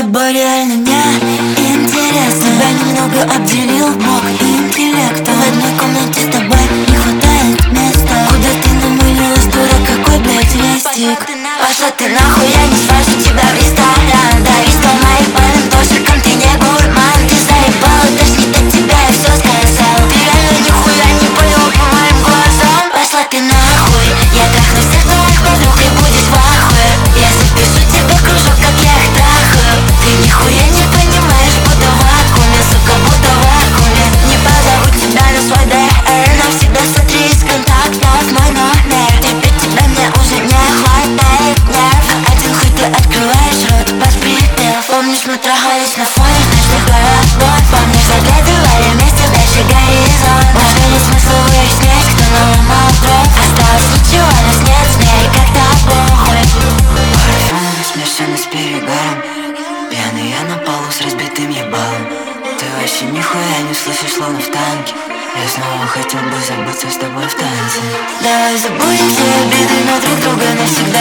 тобой реально не интересно. Тебя немного обделил Бог интеллекта. В одной комнате с тобой не хватает места. Куда ты намылилась, дура, какой, блядь, листик? Пошла ты нахуй, я не свожу тебя в ресторан. Давись по моим пальным тошикам, ты не гурман. Ты заебала, тошнит от тебя, я все сказал. Ты реально нихуя не понял по моим глазам. Пошла ты нахуй, я трахну всех твоих подруг и будешь в ахуе. Я запишу тебе кружок, как я их трахаю. Ты нихуя не понимаешь, буду в вакууме, сука, буду в вакууме. Не позову тебя на свой ДР, навсегда сотри из контактов мой номер. Теперь тебя мне уже не хватает нерв. Один хуй ты открываешь рот под припев. Помнишь, мы трахались на фоне ночных городов. Помнишь, заглядывали вместе дальше горизонт. Может, нет смысла выяснять, кто наломал дров. Осталось ничего, нас нет, смей, как-то похуй. Парфюм смешанный с перегаром. Пьяный я на полу с разбитым ебалом. Ты вообще нихуя не слышишь, словно в танке. Я снова хотел бы забыться с тобой в танце. Давай забудем все обиды на друг друга навсегда.